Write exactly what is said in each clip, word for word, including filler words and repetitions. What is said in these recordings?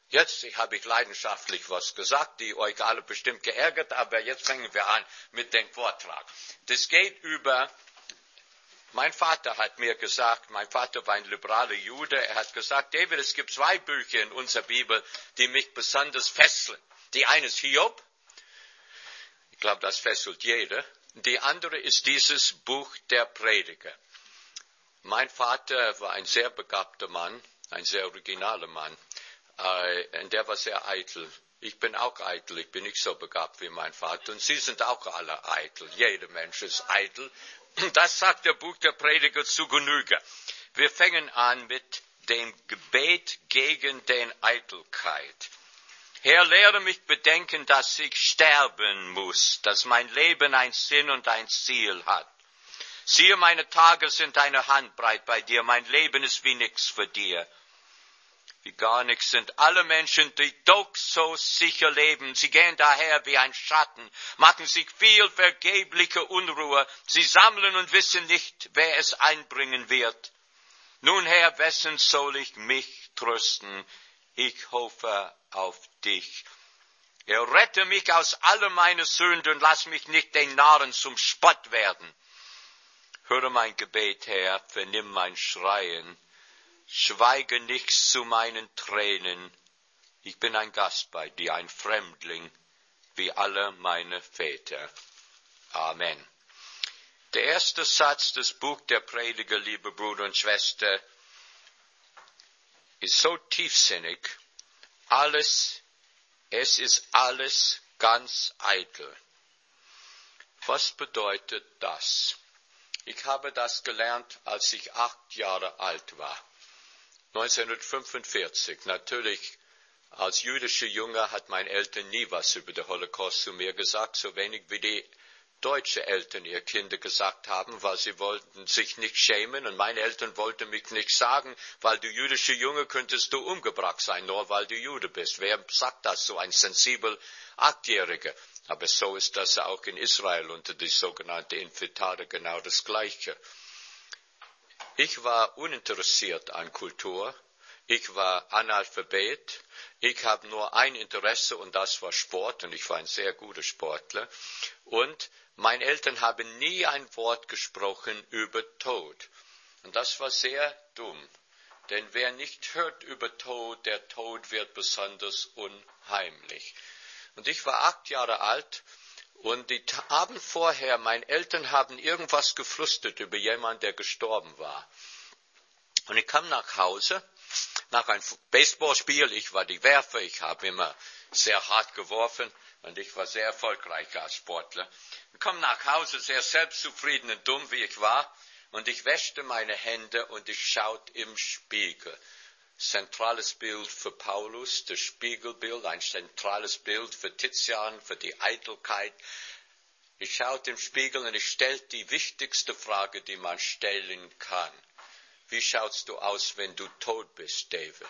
Jetzt habe ich leidenschaftlich was gesagt, die euch alle bestimmt geärgert, aber jetzt fangen wir an mit dem Vortrag. Das geht über, mein Vater hat mir gesagt, mein Vater war ein liberaler Jude, er hat gesagt, David, es gibt zwei Bücher in unserer Bibel, die mich besonders fesseln. Die eine ist Hiob, ich glaube, das fesselt jeder. Die andere ist dieses Buch der Prediger. Mein Vater war ein sehr begabter Mann, ein sehr originaler Mann. Äh, und der war sehr eitel. Ich bin auch eitel, ich bin nicht so begabt wie mein Vater. Und Sie sind auch alle eitel. Jeder Mensch ist eitel. Das sagt der Buch der Prediger zu Genüge. Wir fangen an mit dem Gebet gegen den Eitelkeit. Herr, lehre mich bedenken, dass ich sterben muss, dass mein Leben ein Sinn und ein Ziel hat. Siehe, meine Tage sind eine Handbreit bei dir, mein Leben ist wie nichts für dir. Wie gar nichts sind alle Menschen, die doch so sicher leben. Sie gehen daher wie ein Schatten, machen sich viel vergebliche Unruhe. Sie sammeln und wissen nicht, wer es einbringen wird. Nun, Herr, wessen soll ich mich trösten? Ich hoffe auf dich. Errette mich aus aller meiner Sünden und lass mich nicht den Narren zum Spott werden. Höre mein Gebet, Herr, vernimm mein Schreien. Schweige nicht zu meinen Tränen. Ich bin ein Gast bei dir, ein Fremdling, wie alle meine Väter. Amen. Der erste Satz des Buch der Prediger, liebe Brüder und Schwester, ist so tiefsinnig. Alles, es ist alles ganz eitel. Was bedeutet das? Ich habe das gelernt, als ich acht Jahre alt war. neunzehnhundertfünfundvierzig. Natürlich, als jüdischer Junge hat meine Eltern nie was über den Holocaust zu mir gesagt, so wenig wie die deutsche Eltern ihr Kinder gesagt haben, weil sie wollten sich nicht schämen und meine Eltern wollten mich nicht sagen, weil du jüdischer Junge könntest du umgebracht sein, nur weil du Jude bist. Wer sagt das, so ein sensibel Achtjähriger? Aber so ist das auch in Israel unter die sogenannte Infiltrate genau das Gleiche. Ich war uninteressiert an Kultur, ich war Analphabet, ich habe nur ein Interesse und das war Sport und ich war ein sehr guter Sportler. Und meine Eltern haben nie ein Wort gesprochen über Tod. Und das war sehr dumm, denn wer nicht hört über Tod, der Tod wird besonders unheimlich. Und ich war acht Jahre alt. Und die Abend vorher, meine Eltern haben irgendwas geflüstert über jemanden, der gestorben war. Und ich kam nach Hause, nach einem Baseballspiel, ich war die Werfer, ich habe immer sehr hart geworfen und ich war sehr erfolgreich als Sportler. Ich kam nach Hause sehr selbstzufrieden und dumm, wie ich war, und ich wäschte meine Hände und ich schaute im Spiegel. Zentrales Bild für Paulus, das Spiegelbild, ein zentrales Bild für Tizian, für die Eitelkeit. Ich schaute im Spiegel und ich stellte die wichtigste Frage, die man stellen kann. Wie schaust du aus, wenn du tot bist, David?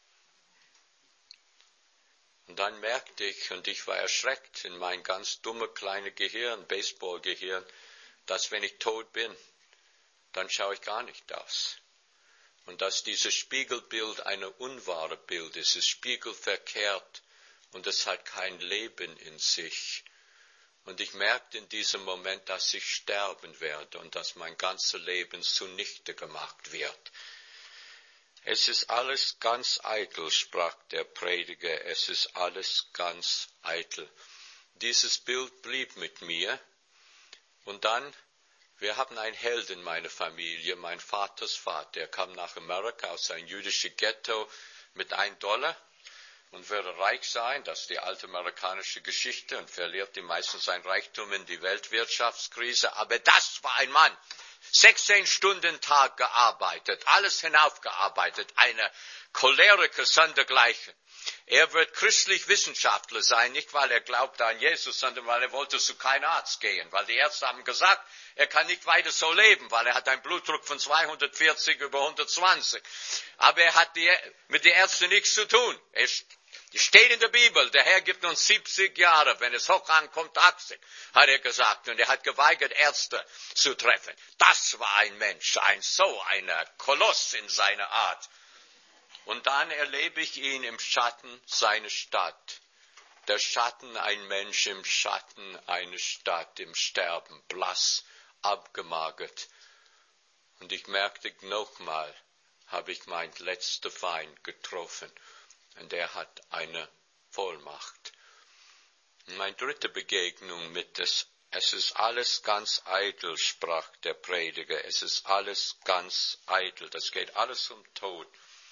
Und dann merkte ich, und ich war erschreckt in mein ganz dumme kleines Gehirn, Baseballgehirn, dass wenn ich tot bin, dann schaue ich gar nicht aus. Und dass dieses Spiegelbild ein unwahres Bild ist, es spiegelverkehrt und es hat kein Leben in sich. Und ich merkte in diesem Moment, dass ich sterben werde und dass mein ganzes Leben zunichte gemacht wird. Es ist alles ganz eitel, sprach der Prediger, es ist alles ganz eitel. Dieses Bild blieb mit mir und dann, wir haben einen Held in meiner Familie, mein Vaters Vater. Er kam nach Amerika aus einem jüdischen Ghetto mit einem Dollar und würde reich sein. Das ist die alte amerikanische Geschichte und verliert die meisten sein Reichtum in die Weltwirtschaftskrise. Aber das war ein Mann. sechzehn Stunden Tag gearbeitet, alles hinaufgearbeitet, eine Choleriker sondergleichen. Er wird christlich Wissenschaftler sein, nicht weil er glaubt an Jesus, sondern weil er wollte zu keinem Arzt gehen. Weil die Ärzte haben gesagt, er kann nicht weiter so leben, weil er hat einen Blutdruck von zweihundertvierzig über hundertzwanzig. Aber er hat die, mit den Ärzten nichts zu tun. Er steht in der Bibel, der Herr gibt uns siebzig Jahre, wenn es hoch ankommt, achtzig, hat er gesagt. Und er hat geweigert, Ärzte zu treffen. Das war ein Mensch, ein so ein Koloss in seiner Art. Und dann erlebe ich ihn im Schatten seiner Stadt. Der Schatten, ein Mensch im Schatten, eine Stadt im Sterben, blass, abgemagert. Und ich merkte nochmal, habe ich meinen letzten Feind getroffen. Und er hat eine Vollmacht. Und meine dritte Begegnung mit das, es ist alles ganz eitel, sprach der Prediger. Es ist alles ganz eitel. Das geht alles um Tod.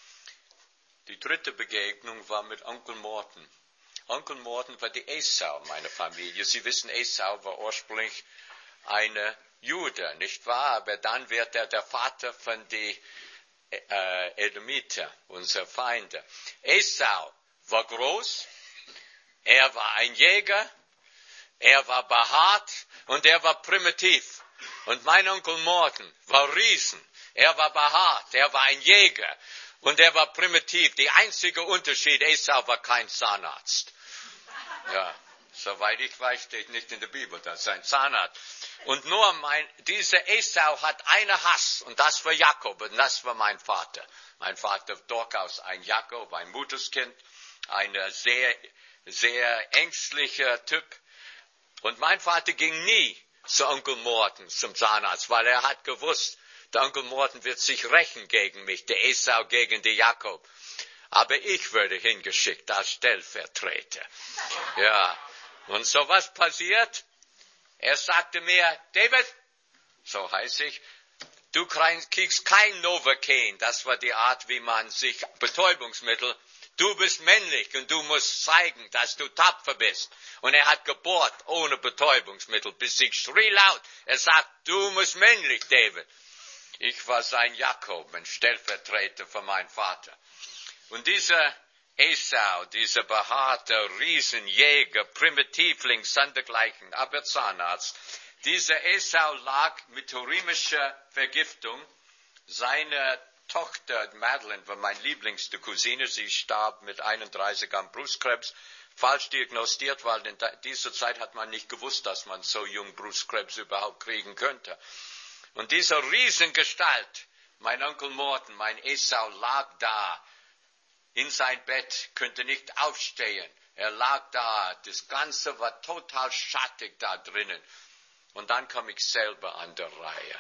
Die dritte Begegnung war mit Onkel Morten. Onkel Morten war die Esau meiner Familie. Sie wissen, Esau war ursprünglich eine Jude, nicht wahr? Aber dann wird er der Vater von den äh, Edomiter, unserer Feinde. Esau war groß, er war ein Jäger, er war behaart und er war primitiv. Und mein Onkel Morten war Riesen, er war behaart, er war ein Jäger und er war primitiv. Der einzige Unterschied, Esau war kein Zahnarzt. Ja, soweit ich weiß, steht nicht in der Bibel, dass er ein Zahnarzt. Und nur mein, dieser Esau hat einen Hass, und das war Jakob, und das war mein Vater. Mein Vater durchaus ein Jakob, ein Mutterskind, ein sehr, sehr ängstlicher Typ. Und mein Vater ging nie zu Onkel Morten, zum Zahnarzt, weil er hat gewusst, der Onkel Morten wird sich rächen gegen mich, der Esau gegen den Jakob. Aber ich würde hingeschickt als Stellvertreter. Ja. Und so was passiert? Er sagte mir, David, so heiß ich, du kriegst kein Novocaine. Das war die Art, wie man sich Betäubungsmittel, du bist männlich und du musst zeigen, dass du tapfer bist. Und er hat gebohrt ohne Betäubungsmittel, bis ich schrie laut. Er sagt, du musst männlich, David. Ich war sein Jakob, ein Stellvertreter für meinen Vater. Und dieser Esau, dieser behaarte Riesenjäger, Primitivling, sondergleichen, aber Zahnarzt, dieser Esau lag mit urimischer Vergiftung. Seine Tochter Madeline war meine lieblingste Cousine. Sie starb mit einunddreißig an Brustkrebs, falsch diagnostiziert, weil in dieser Zeit hat man nicht gewusst, dass man so jung Brustkrebs überhaupt kriegen könnte. Und dieser Riesengestalt, mein Onkel Morten, mein Esau, lag da in sein Bett, könnte nicht aufstehen. Er lag da, das Ganze war total schattig da drinnen. Und dann kam ich selber an der Reihe.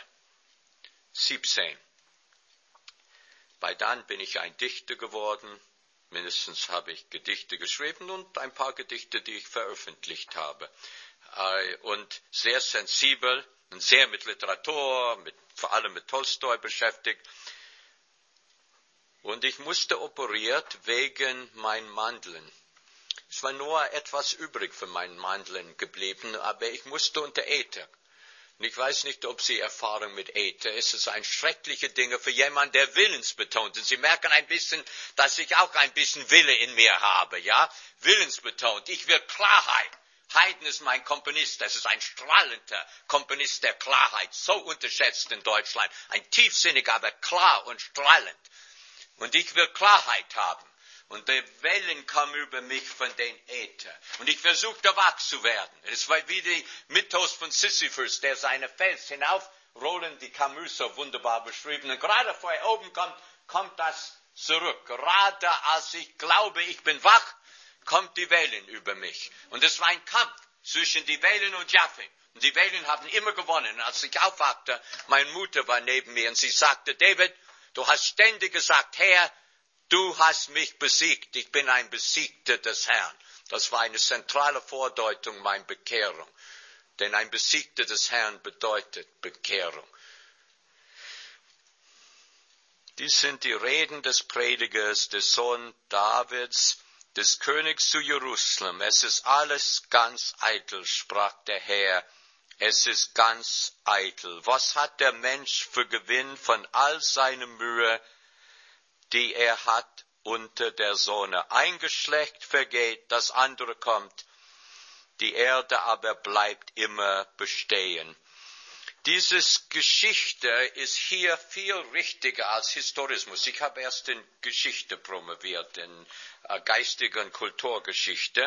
siebzehn. Bei dann bin ich ein Dichter geworden. Mindestens habe ich Gedichte geschrieben und ein paar Gedichte, die ich veröffentlicht habe. Und sehr sensibel und sehr mit Literatur, mit, vor allem mit Tolstoi beschäftigt. Und ich musste operiert wegen meinen Mandeln. Es war nur etwas übrig für meinen Mandeln geblieben, aber ich musste unter Äther. Und ich weiß nicht, ob Sie Erfahrung mit Äther. Es ist ein schreckliche Ding für jemanden, der willensbetont ist. Sie merken ein bisschen, dass ich auch ein bisschen Wille in mir habe, ja? Willensbetont. Ich will Klarheit. Haydn ist mein Komponist. Das ist ein strahlender Komponist der Klarheit. So unterschätzt in Deutschland. Ein tiefsinnig, aber klar und strahlend. Und ich will Klarheit haben. Und die Wellen kamen über mich von den Äther. Und ich versuchte wach zu werden. Es war wie der Mythos von Sisyphus, der seine Fels hinaufrollen, die Camus so wunderbar beschrieben. Und gerade vor er oben kommt, kommt das zurück. Gerade als ich glaube, ich bin wach, kommt die Wellen über mich. Und es war ein Kampf zwischen die Wellen und Jaffe. Und die Wellen haben immer gewonnen. Und als ich aufwachte, meine Mutter war neben mir und sie sagte, David, du hast ständig gesagt, Herr, du hast mich besiegt. Ich bin ein Besiegter des Herrn. Das war eine zentrale Vordeutung meiner Bekehrung. Denn ein Besiegter des Herrn bedeutet Bekehrung. Dies sind die Reden des Predigers, des Sohn Davids, des Königs zu Jerusalem. Es ist alles ganz eitel, sprach der Herr. Es ist ganz eitel. Was hat der Mensch für Gewinn von all seiner Mühe, die er hat unter der Sonne? Ein Geschlecht vergeht, das andere kommt. Die Erde aber bleibt immer bestehen. Diese Geschichte ist hier viel richtiger als Historismus. Ich habe erst in Geschichte promoviert, in äh, geistige und Kulturgeschichte.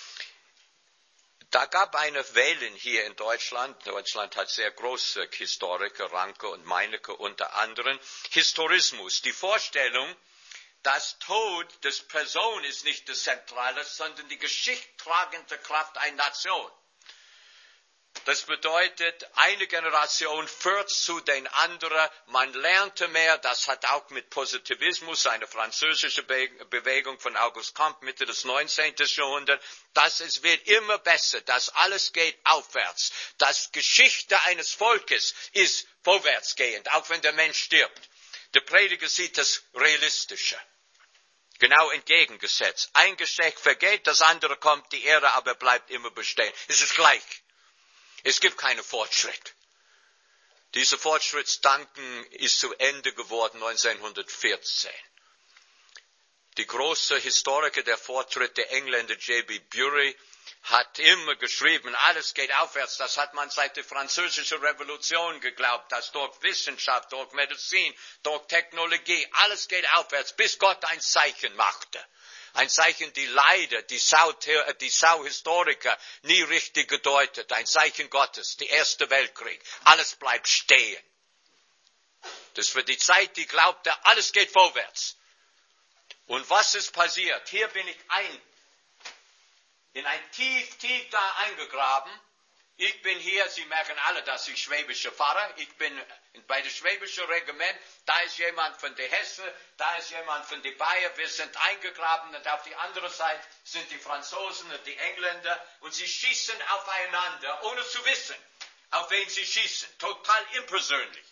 Da gab eine Wellen hier in Deutschland. Deutschland hat sehr große Historiker, Ranke und Meinecke unter anderem. Historismus, die Vorstellung, das Tod des Person ist nicht das Zentrale, sondern die geschichtstragende Kraft einer Nation. Das bedeutet, eine Generation führt zu den anderen, man lernte mehr, das hat auch mit Positivismus, eine französische Bewegung von Auguste Comte Mitte des neunzehnten Jahrhunderts, dass es wird immer besser, dass alles geht aufwärts, dass Geschichte eines Volkes ist vorwärtsgehend, auch wenn der Mensch stirbt. Der Prediger sieht das Realistische. Genau entgegengesetzt. Ein Geschlecht vergeht, das andere kommt, die Erde aber bleibt immer bestehen. Es ist gleich. Es gibt keinen Fortschritt. Dieser Fortschrittsdanken ist zu Ende geworden neunzehnhundertvierzehn. Die große Historiker der Fortschritt, der Engländer J B Bury, hat immer geschrieben, alles geht aufwärts. Das hat man seit der Französischen Revolution geglaubt, dass durch Wissenschaft, durch Medizin, durch Technologie, alles geht aufwärts, bis Gott ein Zeichen machte. Ein Zeichen, die leider die Sau-Historiker die Sau nie richtig gedeutet. Ein Zeichen Gottes, der Erste Weltkrieg. Alles bleibt stehen. Das war die Zeit, die glaubte, alles geht vorwärts. Und was ist passiert? Hier bin ich ein, in ein tief, tief da eingegraben. Ich bin hier, Sie merken alle, dass ich schwäbischer Pfarrer. Ich bin bei dem schwäbischen Regiment. Da ist jemand von der Hesse, da ist jemand von der Bayern. Wir sind eingegraben und auf die andere Seite sind die Franzosen und die Engländer. Und sie schießen aufeinander, ohne zu wissen, auf wen sie schießen. Total unpersönlich.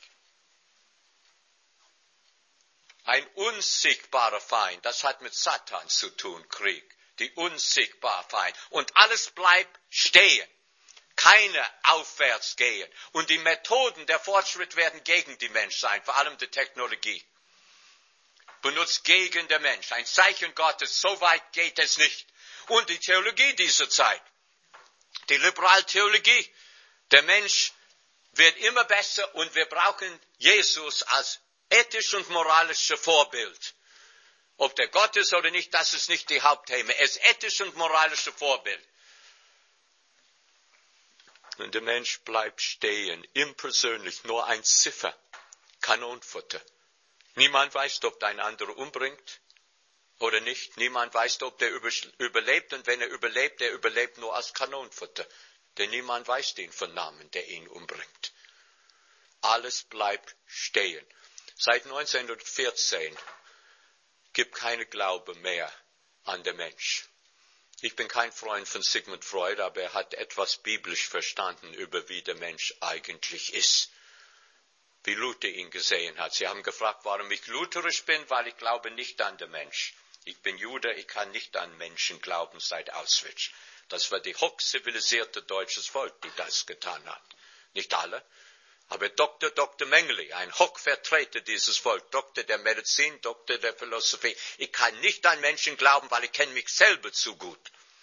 Ein unsichtbarer Feind, das hat mit Satan zu tun, Krieg. Die unsichtbare Feind. Und alles bleibt stehen. Keine aufwärts gehen. Und die Methoden der Fortschritt werden gegen die Mensch sein, vor allem die Technologie. Benutzt gegen den Mensch. Ein Zeichen Gottes, so weit geht es nicht. Und die Theologie dieser Zeit. Die Liberaltheologie. Der Mensch wird immer besser und wir brauchen Jesus als ethisch und moralisches Vorbild. Ob der Gott ist oder nicht, das ist nicht die Hauptthema. Er ist ethisch und moralisches Vorbild. Und der Mensch bleibt stehen, impersönlich, nur ein Ziffer, Kanonenfutter. Niemand weiß, ob der ein anderer umbringt oder nicht. Niemand weiß, ob der überlebt. Und wenn er überlebt, der überlebt nur als Kanonenfutter. Denn niemand weiß den von Namen, der ihn umbringt. Alles bleibt stehen. Seit neunzehnhundertvierzehn gibt keine Glaube mehr an den Mensch. Ich bin kein Freund von Sigmund Freud, aber er hat etwas biblisch verstanden über wie der Mensch eigentlich ist. Wie Luther ihn gesehen hat. Sie haben gefragt, warum ich lutherisch bin, weil ich glaube nicht an den Mensch. Ich bin Jude, ich kann nicht an Menschen glauben seit Auschwitz. Das war die hochzivilisierte deutsches Volk, die das getan hat. Nicht alle, aber Doktor Doktor Mengele, ein Hochvertreter dieses Volk, Doktor der Medizin, Doktor der Philosophie. Ich kann nicht an Menschen glauben, weil ich kenne mich selber zu gut.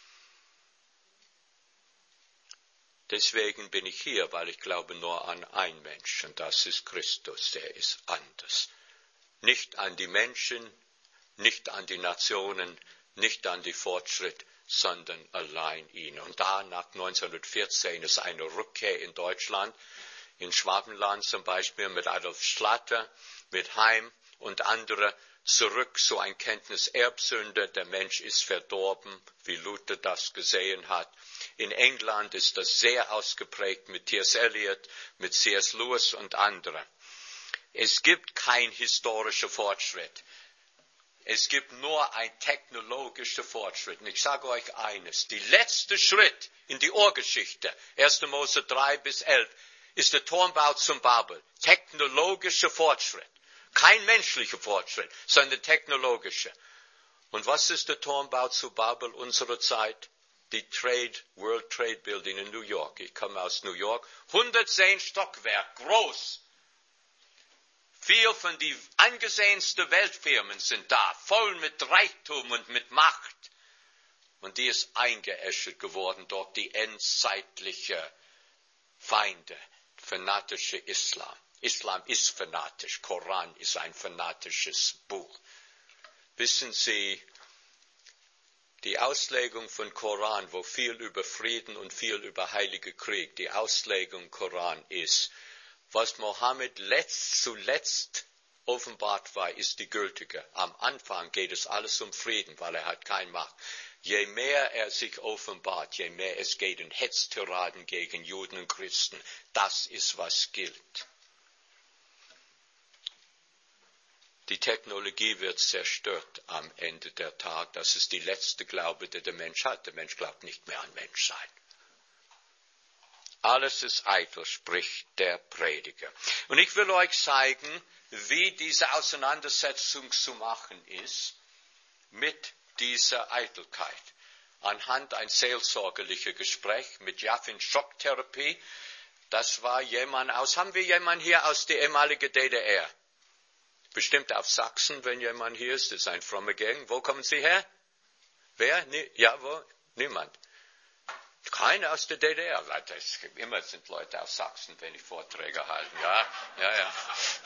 Deswegen bin ich hier, weil ich glaube nur an einen Menschen, und das ist Christus, der ist anders. Nicht an die Menschen, nicht an die Nationen, nicht an die Fortschritt, sondern allein ihn. Und da nach neunzehnhundertvierzehn ist eine Rückkehr in Deutschland, in Schwabenland zum Beispiel mit Adolf Schlatter, mit Heim und andere, zurück zu einer Kenntnis Erbsünde, der Mensch ist verdorben, wie Luther das gesehen hat. In England ist das sehr ausgeprägt mit T S Eliot, mit C S Lewis und anderen. Es gibt keinen historischen Fortschritt. Es gibt nur einen technologischen Fortschritt. Und ich sage euch eines, der letzte Schritt in die Urgeschichte, erster Mose drei bis elf, ist der Turmbau zum Babel. Technologischer Fortschritt. Kein menschlicher Fortschritt, sondern technologischer. Und was ist der Turmbau zu Babel unserer Zeit? Die Trade, World Trade Building in New York. Ich komme aus New York. hundertzehn Stockwerk, groß. Viele von den angesehensten Weltfirmen sind da, voll mit Reichtum und mit Macht. Und die ist eingeäschert geworden durch die endzeitliche Feinde, fanatische Islam. Islam ist fanatisch, Koran ist ein fanatisches Buch. Wissen Sie, die Auslegung von Koran, wo viel über Frieden und viel über Heilige Krieg, die Auslegung Koran ist, was Mohammed letzt, zuletzt offenbart war, ist die gültige. Am Anfang geht es alles um Frieden, weil er hat keine Macht. Je mehr er sich offenbart, je mehr es geht in Hetztiraden gegen Juden und Christen. Das ist, was gilt. Die Technologie wird zerstört am Ende der Tag. Das ist die letzte Glaube, die der Mensch hat. Der Mensch glaubt nicht mehr an Menschsein. Alles ist eitel, spricht der Prediger. Und ich will euch zeigen, wie diese Auseinandersetzung zu machen ist mit dieser Eitelkeit. Anhand ein seelsorgerliches Gespräch mit Jaffin Schocktherapie. Das war jemand aus, haben wir jemanden hier aus der ehemaligen D D R? Bestimmt auf Sachsen, wenn jemand hier ist, das ist ein frommer Gegend. Wo kommen Sie her? Wer? Nie, ja, wo? Niemand. Keiner aus der D D R. Immer sind Leute aus Sachsen, wenn ich Vorträge halte. Ja, ja, ja.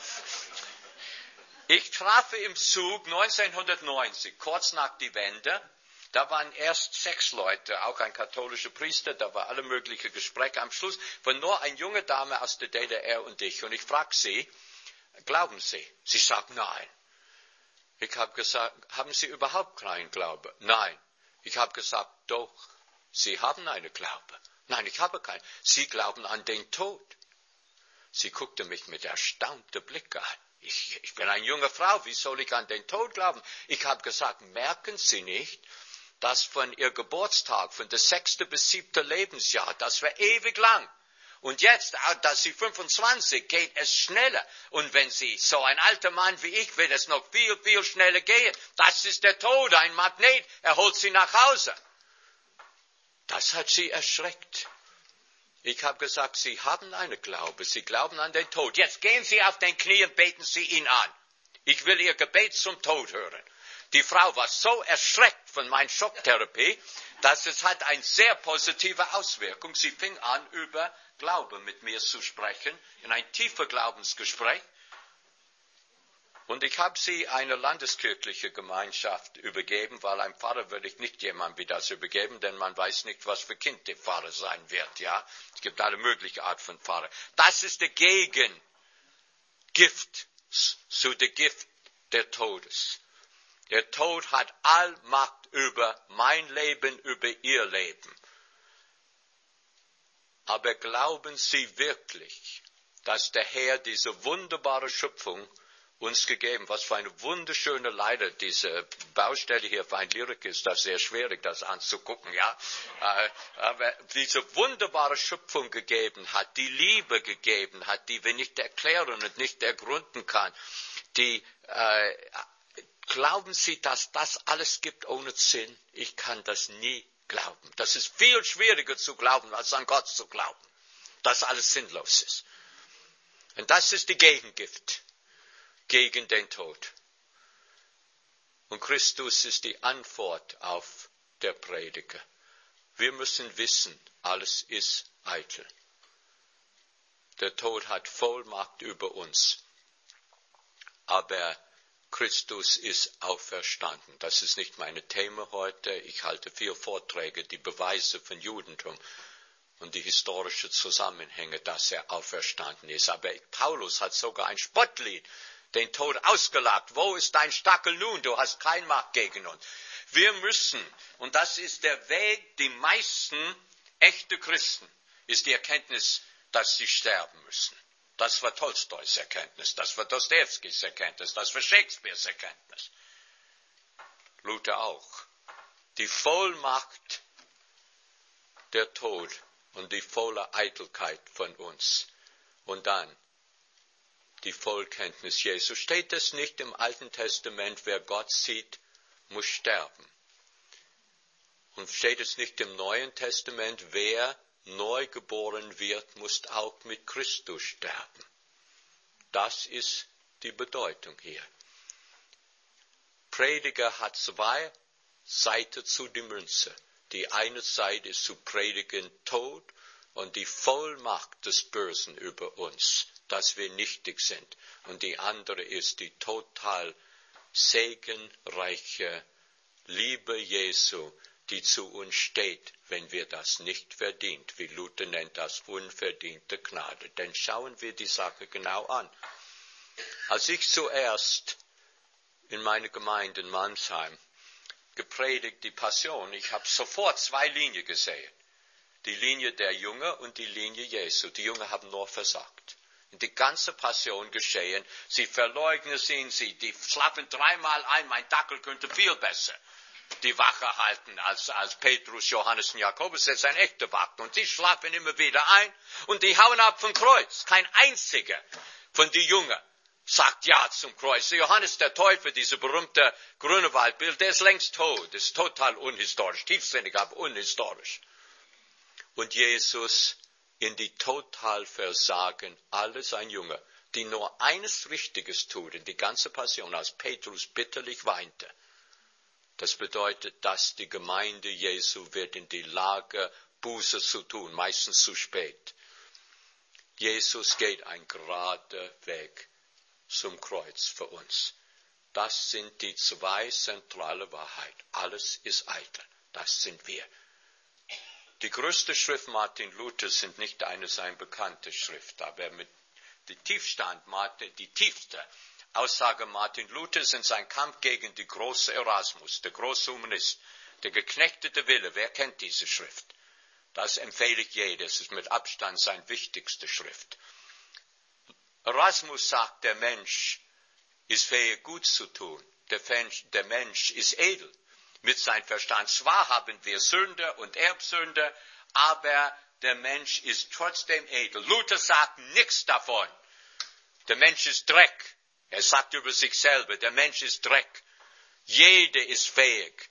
Ich traf im Zug neunzehnhundertneunzig, kurz nach die Wende. Da waren erst sechs Leute, auch ein katholischer Priester, da war alle möglichen Gespräche. Am Schluss war nur eine junge Dame aus der D D R und ich. Und ich frage sie, glauben Sie? Sie sagt nein. Ich habe gesagt, haben Sie überhaupt keinen Glaube? Nein. Ich habe gesagt, doch, Sie haben einen Glaube. Nein, ich habe keinen. Sie glauben an den Tod. Sie guckte mich mit erstauntem Blick an. Ich, ich bin eine junge Frau, wie soll ich an den Tod glauben? Ich habe gesagt, merken Sie nicht, dass von Ihr Geburtstag, von das sechste bis siebte Lebensjahr, das war ewig lang. Und jetzt, dass Sie fünfundzwanzig, geht es schneller. Und wenn Sie so ein alter Mann wie ich, wird es noch viel, viel schneller gehen. Das ist der Tod, ein Magnet, er holt Sie nach Hause. Das hat sie erschreckt. Ich habe gesagt, Sie haben einen Glaube, Sie glauben an den Tod. Jetzt gehen Sie auf den Knie und beten Sie ihn an. Ich will Ihr Gebet zum Tod hören. Die Frau war so erschreckt von meiner Schocktherapie, dass es hat eine sehr positive Auswirkung. Sie fing an, über Glaube mit mir zu sprechen, in ein tiefer Glaubensgespräch. Und ich habe sie einer landeskirchlichen Gemeinschaft übergeben, weil ein Pfarrer würde ich nicht jemandem wie das übergeben, denn man weiß nicht, was für Kind der Pfarrer sein wird, ja. Es gibt alle möglichen Art von Pfarrer. Das ist der Gegengift zu der Gift der Todes. Der Tod hat Allmacht über mein Leben, über ihr Leben. Aber glauben Sie wirklich, dass der Herr diese wunderbare Schöpfung uns gegeben, was für eine wunderschöne Leider diese Baustelle hier für ein Lyrik ist, das ist sehr schwierig, das anzugucken, ja. Aber diese wunderbare Schöpfung gegeben hat, die Liebe gegeben hat, die wir nicht erklären und nicht ergründen kann, die, äh, glauben Sie, dass das alles gibt ohne Sinn? Ich kann das nie glauben. Das ist viel schwieriger zu glauben, als an Gott zu glauben, dass alles sinnlos ist. Und das ist die Gegengift gegen den Tod. Und Christus ist die Antwort auf der Prediger. Wir müssen wissen, alles ist eitel. Der Tod hat Vollmacht über uns. Aber Christus ist auferstanden. Das ist nicht mein Thema heute. Ich halte vier Vorträge, die Beweise von Judentum und die historischen Zusammenhänge, dass er auferstanden ist. Aber Paulus hat sogar ein Spottlied den Tod ausgelacht. Wo ist dein Stachel nun? Du hast keine Macht gegen uns. Wir müssen, und das ist der Weg, die meisten echte Christen, ist die Erkenntnis, dass sie sterben müssen. Das war Tolstois Erkenntnis, das war Dostojewskis Erkenntnis, das war Shakespeares Erkenntnis. Luther auch. Die Vollmacht der Tod und die volle Eitelkeit von uns. Und dann die Vollkenntnis Jesu. Steht es nicht im Alten Testament, wer Gott sieht, muss sterben. Und steht es nicht im Neuen Testament, wer neu geboren wird, muss auch mit Christus sterben. Das ist die Bedeutung hier. Prediger hat zwei Seiten zu der Münze. Die eine Seite ist zu predigen Tod und die Vollmacht des Bösen über uns, dass wir nichtig sind. Und die andere ist die total segenreiche Liebe Jesu, die zu uns steht, wenn wir das nicht verdient, wie Luther nennt das unverdiente Gnade. Denn schauen wir die Sache genau an. Als ich zuerst in meine Gemeinde in Mannheim gepredigt, die Passion, ich habe sofort zwei Linien gesehen. Die Linie der Jünger und die Linie Jesu. Die Jünger haben nur versagt. Die ganze Passion geschehen. Sie verleugnen ihn, sie, die schlafen dreimal ein, mein Dackel könnte viel besser die Wache halten als, als Petrus, Johannes und Jakobus. Das ist ein echter Wache. Und die schlafen immer wieder ein und die hauen ab vom Kreuz. Kein einziger von den Jüngern sagt Ja zum Kreuz. Johannes der Täufer, dieser berühmte Grünewaldbild, der ist längst tot. Das ist total unhistorisch, tiefsinnig, aber unhistorisch. Und Jesus in die Totalversagen, alles ein Jünger, die nur eines Richtiges tut, in die ganze Passion, als Petrus bitterlich weinte. Das bedeutet, dass die Gemeinde Jesu wird in die Lage, Buße zu tun, meistens zu spät. Jesus geht ein gerader Weg zum Kreuz für uns. Das sind die zwei zentrale Wahrheiten. Alles ist eitel. Das sind wir. Die größte Schrift Martin Luther sind nicht eine sein bekannte Schrift, aber mit die Tiefstand, die tiefste Aussage Martin Luthers in sein Kampf gegen die große Erasmus, der große Humanist, der geknechtete Wille. Wer kennt diese Schrift? Das empfehle ich jedem. Es ist mit Abstand seine wichtigste Schrift. Erasmus sagt, der Mensch ist fähig, gut zu tun. Der Mensch, der Mensch ist edel mit seinem Verstand. Zwar haben wir Sünde und Erbsünde, aber der Mensch ist trotzdem edel. Luther sagt nichts davon. Der Mensch ist Dreck. Er sagt über sich selber, der Mensch ist Dreck. Jeder ist fähig,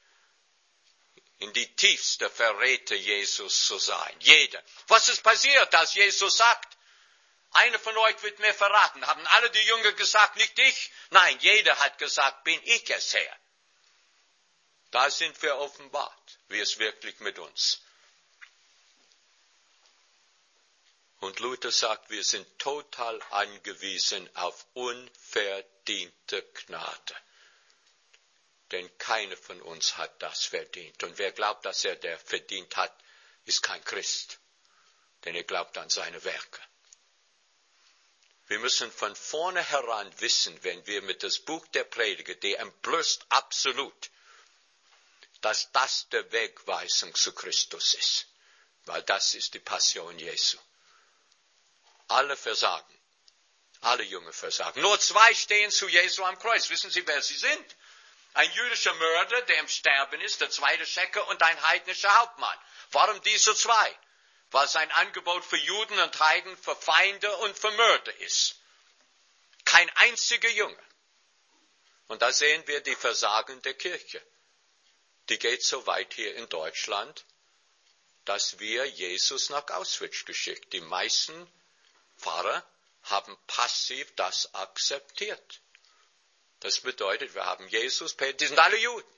in die tiefste Verräter Jesus zu sein. Jeder. Was ist passiert, als Jesus sagt, einer von euch wird mir verraten? Haben alle die Jünger gesagt, nicht ich? Nein, jeder hat gesagt, bin ich es, Herr. Da sind wir offenbart, wie es wirklich mit uns. Und Luther sagt, wir sind total angewiesen auf unverdiente Gnade. Denn keiner von uns hat das verdient. Und wer glaubt, dass er der verdient hat, ist kein Christ. Denn er glaubt an seine Werke. Wir müssen von vornherein wissen, wenn wir mit das Buch der Prediger, der entblößt absolut, dass das der Wegweisung zu Christus ist. Weil das ist die Passion Jesu. Alle versagen. Alle Jünger versagen. Nur zwei stehen zu Jesu am Kreuz. Wissen Sie, wer sie sind? Ein jüdischer Mörder, der im Sterben ist, der zweite Schecker und ein heidnischer Hauptmann. Warum diese zwei? Weil sein Angebot für Juden und Heiden, für Feinde und für Mörder ist. Kein einziger Jünger. Und da sehen wir die Versagen der Kirche. Die geht so weit hier in Deutschland, dass wir Jesus nach Auschwitz geschickt. Die meisten Pfarrer haben passiv das akzeptiert. Das bedeutet, wir haben Jesus, die sind alle Juden.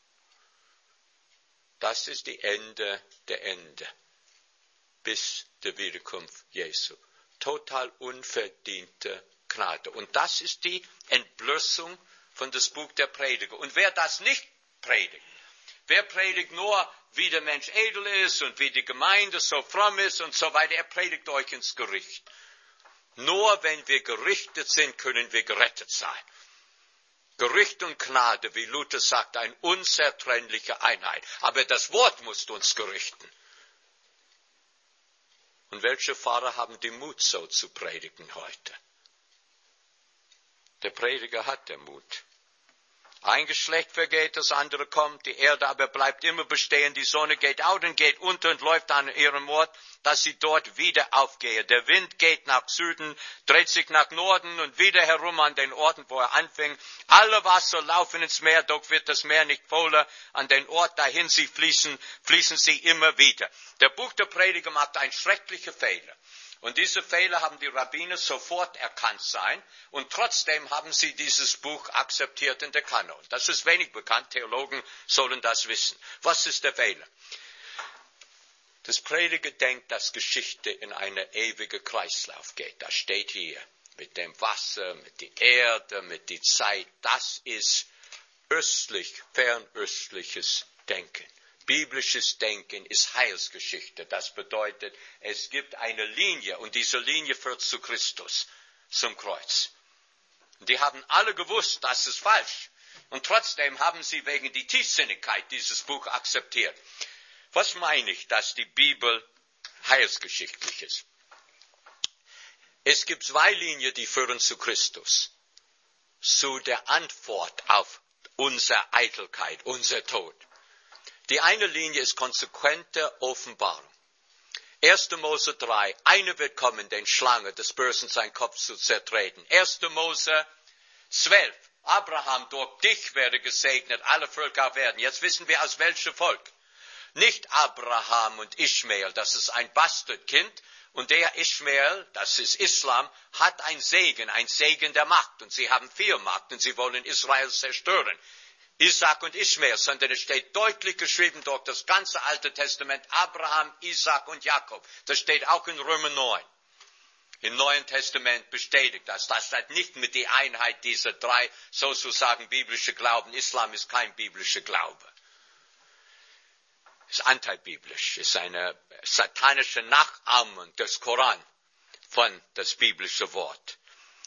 Das ist die Ende der Ende. Bis der Wiederkunft Jesu. Total unverdiente Gnade. Und das ist die Entblößung von das Buch der Prediger. Und wer das nicht predigt, wer predigt nur, wie der Mensch edel ist und wie die Gemeinde so fromm ist und so weiter, er predigt euch ins Gericht. Nur wenn wir gerichtet sind, können wir gerettet sein. Gericht und Gnade, wie Luther sagt, eine unzertrennliche Einheit. Aber das Wort muss uns gerichten. Und welche Pfarrer haben den Mut, so zu predigen heute? Der Prediger hat den Mut. Ein Geschlecht vergeht, das andere kommt, die Erde aber bleibt immer bestehen, die Sonne geht auf und geht unter und läuft an ihrem Ort, dass sie dort wieder aufgehe. Der Wind geht nach Süden, dreht sich nach Norden und wieder herum an den Orten, wo er anfing. Alle Wasser laufen ins Meer, doch wird das Meer nicht voller. An den Ort, dahin sie fließen, fließen sie immer wieder. Der Buch der Prediger macht einen schrecklichen Fehler. Und diese Fehler haben die Rabbiner sofort erkannt sein. Und trotzdem haben sie dieses Buch akzeptiert in der Kanon. Das ist wenig bekannt. Theologen sollen das wissen. Was ist der Fehler? Das Prediger denkt, dass Geschichte in einen ewigen Kreislauf geht. Das steht hier. Mit dem Wasser, mit der Erde, mit der Zeit. Das ist östlich, fernöstliches Denken. Biblisches Denken ist Heilsgeschichte. Das bedeutet, es gibt eine Linie und diese Linie führt zu Christus, zum Kreuz. Die haben alle gewusst, das ist falsch. Und trotzdem haben sie wegen der Tiefsinnigkeit dieses Buch akzeptiert. Was meine ich, dass die Bibel heilsgeschichtlich ist? Es gibt zwei Linien, die führen zu Christus. Zu der Antwort auf unsere Eitelkeit, unser Tod. Die eine Linie ist konsequente Offenbarung. erster Mose drei, einer wird kommen, den Schlange des Bösen seinen Kopf zu zertreten. erster Mose zwölf, Abraham, durch dich werde gesegnet, alle Völker werden. Jetzt wissen wir, aus welchem Volk. Nicht Abraham und Ishmael, das ist ein Bastardkind. Und der Ishmael, das ist Islam, hat ein Segen, ein Segen der Macht. Und sie haben viel Macht und sie wollen Israel zerstören. Isaac und Ishmael, sondern es steht deutlich geschrieben durch das ganze Alte Testament, Abraham, Isaac und Jakob. Das steht auch in Römer neun. Im Neuen Testament bestätigt das. Das hat nicht mit der Einheit dieser drei sozusagen biblische Glauben. Islam ist kein biblischer Glaube. Es ist antibiblisch, es ist eine satanische Nachahmung des Koran von das biblische Wort.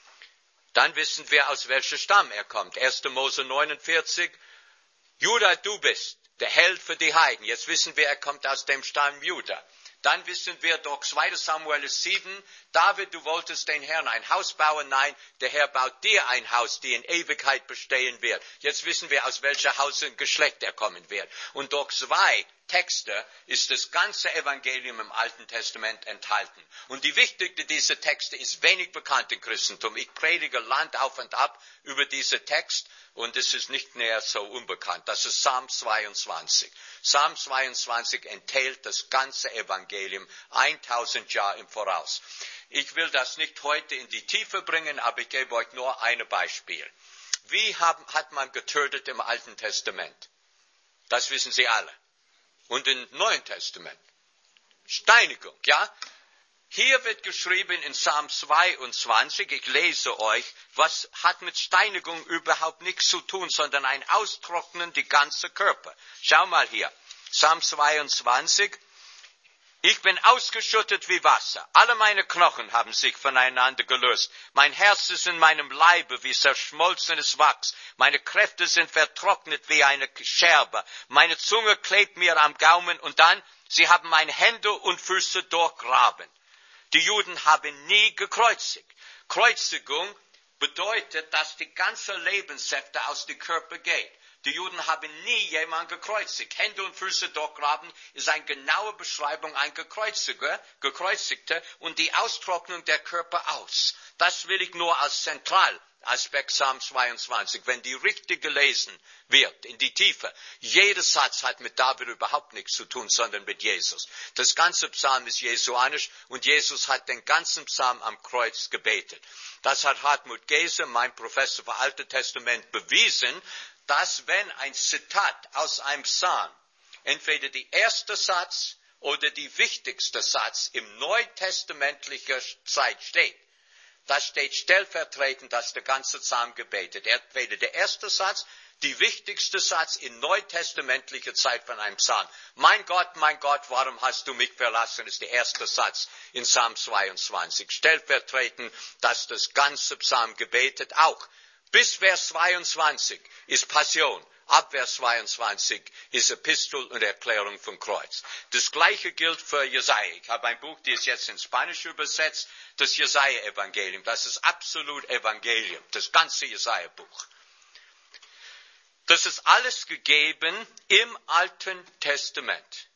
Dann wissen wir, aus welchem Stamm er kommt. erster Mose neunundvierzig, Judah, du bist der Held für die Heiden. Jetzt wissen wir, er kommt aus dem Stamm Judah. Dann wissen wir durch zweiter Samuel sieben, David, du wolltest den Herrn ein Haus bauen. Nein, der Herr baut dir ein Haus, die in Ewigkeit bestehen wird. Jetzt wissen wir, aus welcher Haus und Geschlecht er kommen wird. Und durch zwei Texte ist das ganze Evangelium im Alten Testament enthalten. Und die wichtigste dieser Texte ist wenig bekannt im Christentum. Ich predige Land auf und ab über diesen Text und es ist nicht mehr so unbekannt. Das ist Psalm zweiundzwanzig. Psalm zweiundzwanzig enthält das ganze Evangelium tausend Jahre im Voraus. Ich will das nicht heute in die Tiefe bringen, aber ich gebe euch nur ein Beispiel. Wie haben, hat man getötet im Alten Testament? Das wissen Sie alle. Und im Neuen Testament. Steinigung, ja? Hier wird geschrieben in Psalm zweiundzwanzig, ich lese euch, was hat mit Steinigung überhaupt nichts zu tun, sondern ein Austrocknen die ganze Körper. Schau mal hier, Psalm zweiundzwanzig, ich bin ausgeschüttet wie Wasser. Alle meine Knochen haben sich voneinander gelöst. Mein Herz ist in meinem Leibe wie zerschmolzenes Wachs. Meine Kräfte sind vertrocknet wie eine Scherbe. Meine Zunge klebt mir am Gaumen und dann, sie haben meine Hände und Füße durchgraben. Die Juden haben nie gekreuzigt. Kreuzigung bedeutet, dass die ganze Lebenssäfte aus dem Körper geht. Die Juden haben nie jemanden gekreuzigt. Hände und Füße durchgraben ist eine genaue Beschreibung ein Gekreuzigter, Gekreuzigter und die Austrocknung der Körper aus. Das will ich nur als Zentralaspekt Psalm zweiundzwanzig. Wenn die richtig gelesen wird, in die Tiefe, jeder Satz hat mit David überhaupt nichts zu tun, sondern mit Jesus. Das ganze Psalm ist jesuanisch und Jesus hat den ganzen Psalm am Kreuz gebetet. Das hat Hartmut Gese, mein Professor für Alte Testament, bewiesen, dass wenn ein Zitat aus einem Psalm entweder der erste Satz oder der wichtigste Satz im neutestamentlichen Zeit steht, das steht stellvertretend, dass der ganze Psalm gebetet. Entweder der erste Satz, der wichtigste Satz in neutestamentlicher Zeit von einem Psalm. Mein Gott, mein Gott, warum hast du mich verlassen, ist der erste Satz in Psalm zweiundzwanzig. Stellvertretend, dass das ganze Psalm gebetet auch. Bis Vers zweiundzwanzig ist Passion, ab Vers zweiundzwanzig ist Epistel und Erklärung vom Kreuz. Das Gleiche gilt für Jesaja. Ich habe ein Buch, das ist jetzt in Spanisch übersetzt, das Jesaja-Evangelium. Das ist absolut Evangelium, das ganze Jesaja-Buch. Das ist alles gegeben im Alten Testament.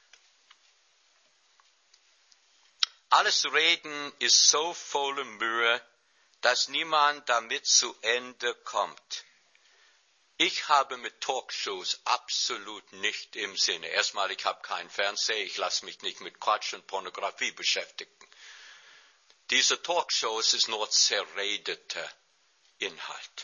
Alles Reden ist so voller Mühe, dass niemand damit zu Ende kommt. Ich habe mit Talkshows absolut nicht im Sinne. Erstmal, ich habe keinen Fernseher, ich lasse mich nicht mit Quatsch und Pornografie beschäftigen. Diese Talkshows ist nur zerredeter Inhalt.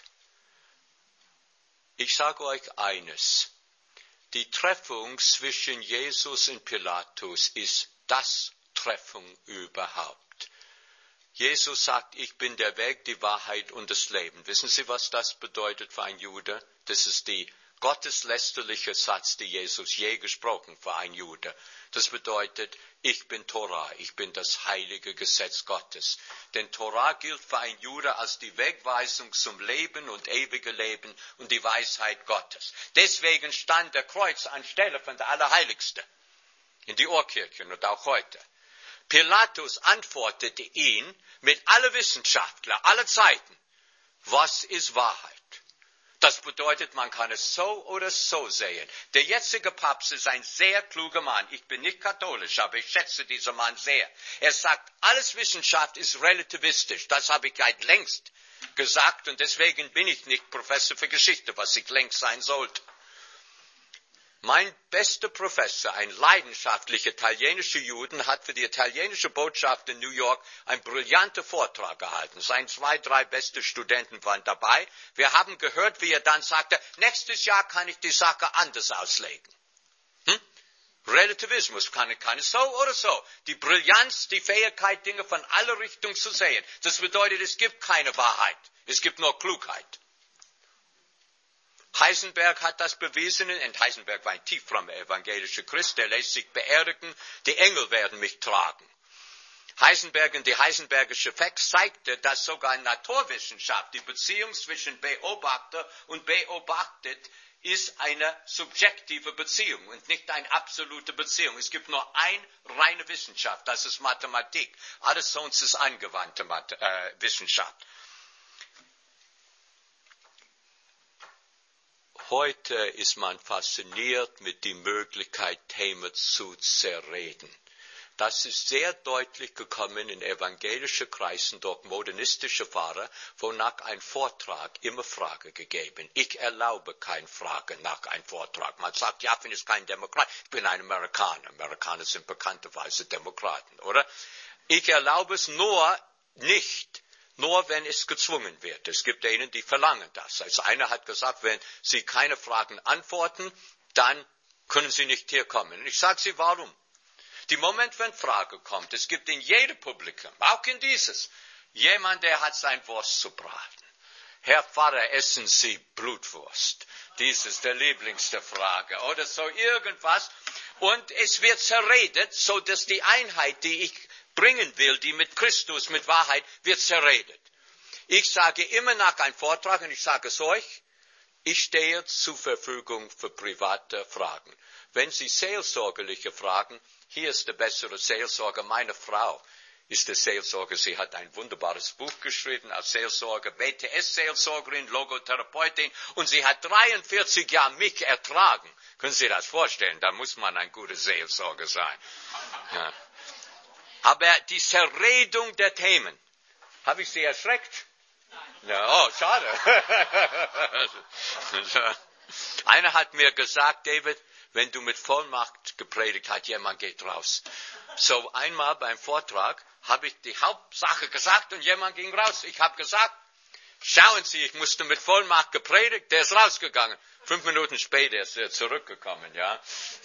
Ich sage euch eines. Die Treffung zwischen Jesus und Pilatus ist das Treffung überhaupt. Jesus sagt, ich bin der Weg, die Wahrheit und das Leben. Wissen Sie, was das bedeutet für einen Jude? Das ist die gotteslästerliche Satz, den Jesus je gesprochen für einen Jude. Das bedeutet, ich bin Torah, ich bin das heilige Gesetz Gottes. Denn Torah gilt für einen Jude als die Wegweisung zum Leben und ewige Leben und die Weisheit Gottes. Deswegen stand der Kreuz anstelle von der Allerheiligste in die Urkirchen und auch heute. Pilatus antwortete ihn mit allen Wissenschaftlern, aller Zeiten, was ist Wahrheit? Das bedeutet, man kann es so oder so sehen. Der jetzige Papst ist ein sehr kluger Mann. Ich bin nicht katholisch, aber ich schätze diesen Mann sehr. Er sagt, alles Wissenschaft ist relativistisch. Das habe ich seit längst gesagt und deswegen bin ich nicht Professor für Geschichte, was ich längst sein sollte. Mein bester Professor, ein leidenschaftlicher italienischer Juden, hat für die italienische Botschaft in New York einen brillanten Vortrag gehalten. Seine zwei, drei beste Studenten waren dabei. Wir haben gehört, wie er dann sagte, nächstes Jahr kann ich die Sache anders auslegen. Hm? Relativismus kann ich keine so oder so. Die Brillanz, die Fähigkeit, Dinge von aller Richtungen zu sehen. Das bedeutet, es gibt keine Wahrheit. Es gibt nur Klugheit. Heisenberg hat das bewiesen, und Heisenberg war ein tieffrommer evangelischer Christ, der lässt sich beerdigen, die Engel werden mich tragen. Heisenberg und die Heisenbergische Effekt zeigte, dass sogar in Naturwissenschaft die Beziehung zwischen Beobachter und Beobachtet ist eine subjektive Beziehung und nicht eine absolute Beziehung. Es gibt nur eine reine Wissenschaft, das ist Mathematik. Alles sonst ist angewandte Math- äh, Wissenschaft. Heute ist man fasziniert mit der Möglichkeit, Themen zu zerreden. Das ist sehr deutlich gekommen in evangelischen Kreisen durch modernistische Pfarrer, wonach ein Vortrag immer Frage gegeben. Ich erlaube keine Frage nach einem Vortrag. Man sagt, ja, ich bin kein Demokrat, ich bin ein Amerikaner. Amerikaner sind bekannterweise Demokraten, oder? Ich erlaube es nur nicht, nur wenn es gezwungen wird. Es gibt denen, die verlangen das. Also einer hat gesagt, wenn Sie keine Fragen antworten, dann können Sie nicht hier kommen. Und ich sage Sie, warum? Die Moment, wenn Frage kommt, es gibt in jedem Publikum, auch in dieses, jemand, der hat sein Wurst zu braten. Herr Pfarrer, essen Sie Blutwurst? Dies ist der Lieblings der Frage. Oder so irgendwas. Und es wird zerredet, so dass die Einheit, die ich bringen will, die mit Christus, mit Wahrheit, wird zerredet. Ich sage immer nach einem Vortrag, und ich sage es euch, ich stehe zur Verfügung für private Fragen. Wenn Sie seelsorgerliche Fragen, hier ist der bessere Seelsorger, meine Frau ist der Seelsorger, sie hat ein wunderbares Buch geschrieben als Seelsorger, B T S-Seelsorgerin, Logotherapeutin, und sie hat dreiundvierzig Jahre mich ertragen. Können Sie das vorstellen? Da muss man ein guter Seelsorger sein. Ja. Aber die Zerredung der Themen, habe ich Sie erschreckt? Ja, oh, schade. Einer hat mir gesagt, David, wenn du mit Vollmacht gepredigt hast, jemand geht raus. So einmal beim Vortrag habe ich die Hauptsache gesagt und jemand ging raus. Ich habe gesagt, schauen Sie, ich musste mit Vollmacht gepredigt, der ist rausgegangen. Fünf Minuten später ist er zurückgekommen, ja.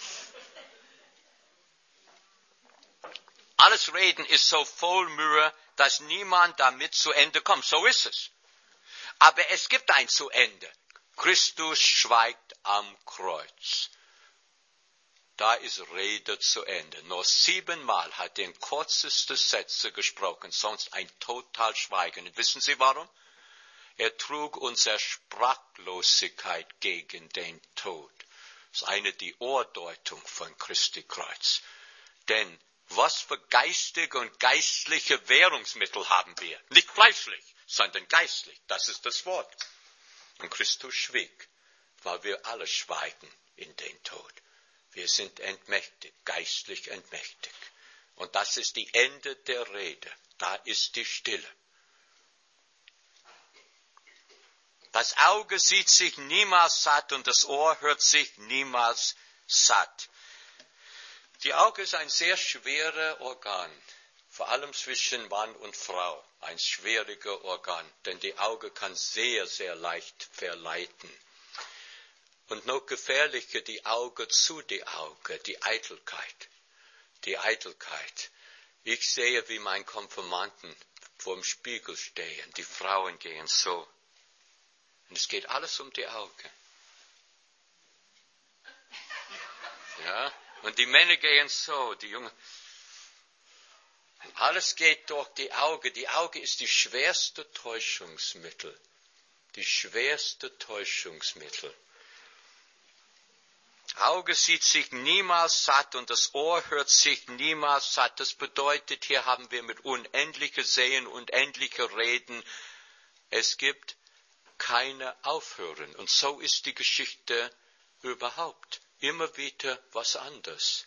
Alles Reden ist so voll Mühe, dass niemand damit zu Ende kommt. So ist es. Aber es gibt ein zu Ende. Christus schweigt am Kreuz. Da ist Rede zu Ende. Nur siebenmal hat er in kürzeste Sätze gesprochen, sonst ein total Schweigen. Und wissen Sie warum? Er trug unsere Sprachlosigkeit gegen den Tod. Das ist eine die Ohrdeutung von Christi Kreuz. Denn was für geistige und geistliche Währungsmittel haben wir? Nicht fleischlich, sondern geistlich. Das ist das Wort. Und Christus schwieg, weil wir alle schweigen in den Tod. Wir sind entmächtigt, geistlich entmächtigt. Und das ist die Ende der Rede. Da ist die Stille. Das Auge sieht sich niemals satt und das Ohr hört sich niemals satt. Die Auge ist ein sehr schweres Organ, vor allem zwischen Mann und Frau, ein schwieriger Organ, denn die Auge kann sehr, sehr leicht verleiten. Und noch gefährlicher die Auge zu die Auge, die Eitelkeit, die Eitelkeit. Ich sehe, wie meine Konfirmanden vor dem Spiegel stehen, die Frauen gehen so. Und es geht alles um die Auge. Ja, und die Männer gehen so, die Jungen. Alles geht durch die Augen. Die Auge ist die schwerste Täuschungsmittel. Die schwerste Täuschungsmittel. Auge sieht sich niemals satt und das Ohr hört sich niemals satt. Das bedeutet, hier haben wir mit unendlicher Sehen, unendlicher Reden. Es gibt keine Aufhören. Und so ist die Geschichte überhaupt. Immer wieder was anderes.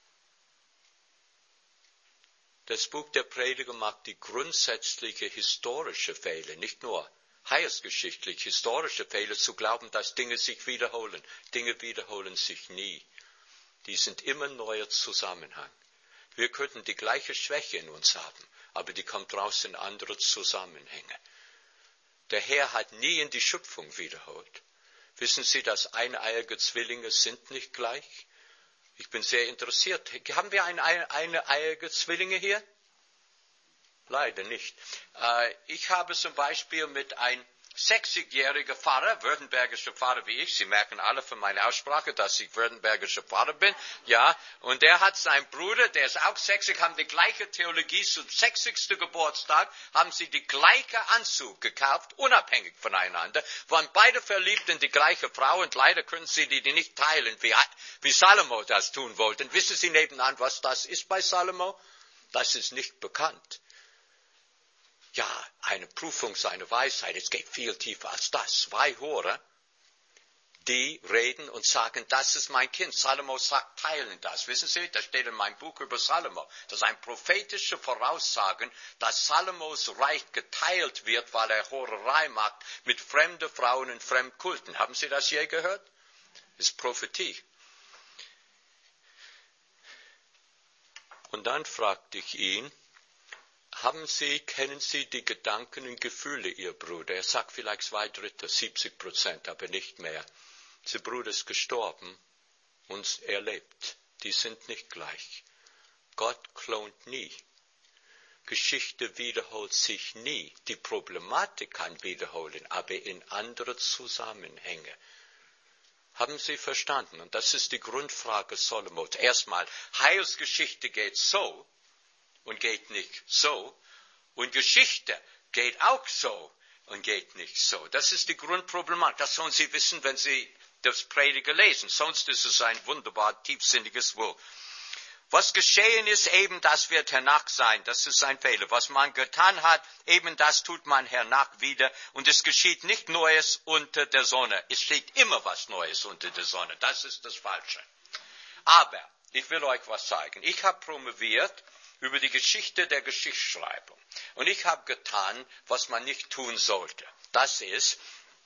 Das Buch der Prediger macht die grundsätzliche historische Fehler, nicht nur heilsgeschichtlich historische Fehler zu glauben, dass Dinge sich wiederholen. Dinge wiederholen sich nie. Die sind immer neuer Zusammenhang. Wir könnten die gleiche Schwäche in uns haben, aber die kommt raus in andere Zusammenhänge. Der Herr hat nie in die Schöpfung wiederholt. Wissen Sie, dass eineiige Zwillinge sind nicht gleich? Ich bin sehr interessiert. Haben wir eine, eine eiige Zwillinge hier? Leider nicht. Äh, ich habe zum Beispiel mit einem sechzigjährigen Pfarrer, württembergischer Pfarrer wie ich, Sie merken alle von meiner Aussprache, dass ich württembergischer Pfarrer bin, ja, und der hat seinen Bruder, der ist auch sechzig, haben die gleiche Theologie, zum sechzigsten Geburtstag haben sie die gleiche Anzug gekauft, unabhängig voneinander, waren beide verliebt in die gleiche Frau und leider können sie die nicht teilen, wie, wie Salomo das tun wollte. Und wissen Sie nebenan, was das ist bei Salomo? Das ist nicht bekannt. Ja, eine Prüfung seiner Weisheit, es geht viel tiefer als das. Zwei Hure, die reden und sagen, das ist mein Kind. Salomo sagt, teilen das. Wissen Sie, das steht in meinem Buch über Salomo. Das ist ein prophetische Voraussagen, dass Salomos Reich geteilt wird, weil er Hurerei macht mit fremden Frauen und Fremdkulten. Haben Sie das je gehört? Das ist Prophetie. Und dann fragte ich ihn, Haben Sie, kennen Sie die Gedanken und Gefühle Ihr Bruder? Er sagt vielleicht zwei Drittel, siebzig Prozent, aber nicht mehr. Sein Bruder ist gestorben und er lebt. Die sind nicht gleich. Gott klont nie. Geschichte wiederholt sich nie. Die Problematik kann wiederholen, aber in andere Zusammenhänge. Haben Sie verstanden? Und das ist die Grundfrage Salomos. Erstmal, Heilsgeschichte geht so und geht nicht so. Und Geschichte geht auch so und geht nicht so. Das ist die Grundproblematik. Das sollen Sie wissen, wenn Sie das Prediger lesen. Sonst ist es ein wunderbar tiefsinniges Buch. Was geschehen ist, eben das wird hernach sein. Das ist ein Fehler. Was man getan hat, eben das tut man hernach wieder. Und es geschieht nicht Neues unter der Sonne. Es steht immer was Neues unter der Sonne. Das ist das Falsche. Aber ich will euch was zeigen. Ich habe promoviert über die Geschichte der Geschichtsschreibung. Und ich habe getan, was man nicht tun sollte. Das ist,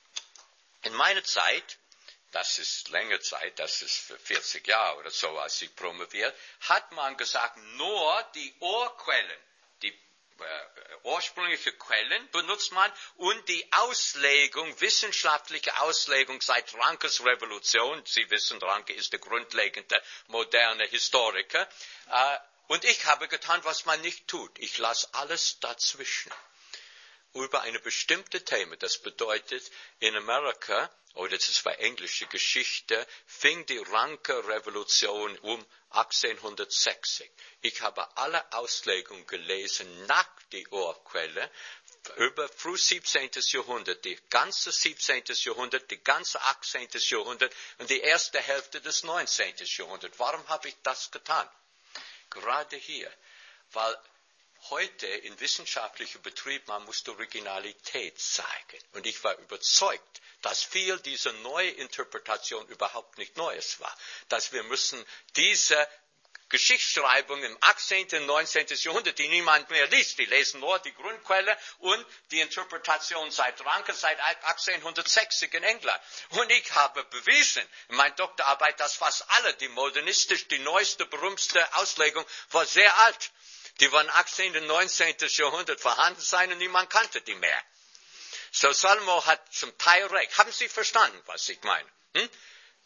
in meiner Zeit, das ist längere Zeit, das ist für vierzig Jahre oder so, als ich promoviert, hat man gesagt, nur die Urquellen, die äh, ursprüngliche Quellen benutzt man und die Auslegung, wissenschaftliche Auslegung seit Rankes Revolution, Sie wissen, Ranke ist der grundlegende moderne Historiker, äh, und ich habe getan, was man nicht tut. Ich lasse alles dazwischen. Über eine bestimmte Thema, das bedeutet, in Amerika, oder das war englische Geschichte, fing die Ranke-Revolution um achtzehnhundertsechzig. Ich habe alle Auslegungen gelesen nach der Urquelle, über früh siebzehnten. Jahrhundert, die ganze siebzehnten. Jahrhundert, die ganze achtzehnten. Jahrhundert und die erste Hälfte des neunzehnten. Jahrhunderts. Warum habe ich das getan? Gerade hier, weil heute in wissenschaftlichem Betrieb, man muss die Originalität zeigen. Und ich war überzeugt, dass viel dieser neue Interpretation überhaupt nicht Neues war. Dass wir müssen diese Geschichtsschreibung im achtzehnten. neunzehnten. Jahrhundert, die niemand mehr liest, die lesen nur die Grundquelle und die Interpretation seit Ranke, seit achtzehnhundertsechzig in England. Und ich habe bewiesen, in meiner Doktorarbeit, dass fast alle, die modernistisch, die neueste, berühmteste Auslegung, war sehr alt. Die waren achtzehnten. neunzehnten. Jahrhundert vorhanden sein und niemand kannte die mehr. So Salomo hat zum Teil recht. Haben Sie verstanden, was ich meine? Hm?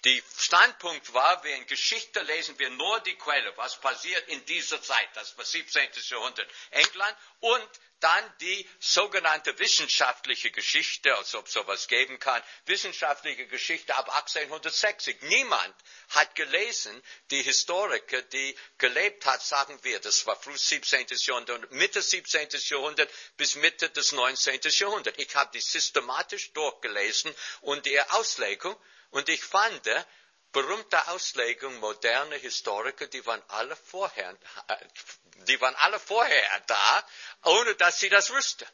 Die Standpunkt war, wir in Geschichte lesen wir nur die Quelle, was passiert in dieser Zeit, das war siebzehnten. Jahrhundert England, und dann die sogenannte wissenschaftliche Geschichte, als ob es sowas geben kann, wissenschaftliche Geschichte ab achtzehnhundertsechzig. Niemand hat gelesen, die Historiker, die gelebt hat, sagen wir, das war früh siebzehnten. Jahrhundert, Mitte siebzehnten. Jahrhundert bis Mitte des neunzehnten. Jahrhundert. Ich habe die systematisch durchgelesen und ihre Auslegung, und ich fand, berühmte Auslegung, moderne Historiker, die waren alle vorher, die waren alle vorher da, ohne dass sie das wüssten.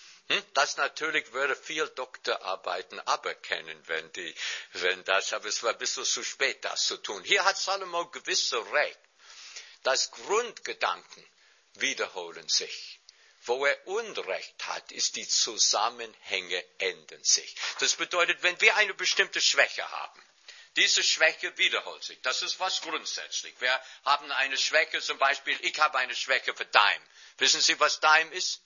Das natürlich würde viel Doktorarbeiten aberkennen, wenn die, wenn das, aber es war ein bisschen zu spät, das zu tun. Hier hat Salomo gewisse Recht. Das Grundgedanken wiederholen sich. Wo er Unrecht hat, ist die Zusammenhänge ändern sich. Das bedeutet, wenn wir eine bestimmte Schwäche haben, diese Schwäche wiederholt sich. Das ist was grundsätzlich. Wir haben eine Schwäche, zum Beispiel, ich habe eine Schwäche für Daim. Wissen Sie, was Daim ist?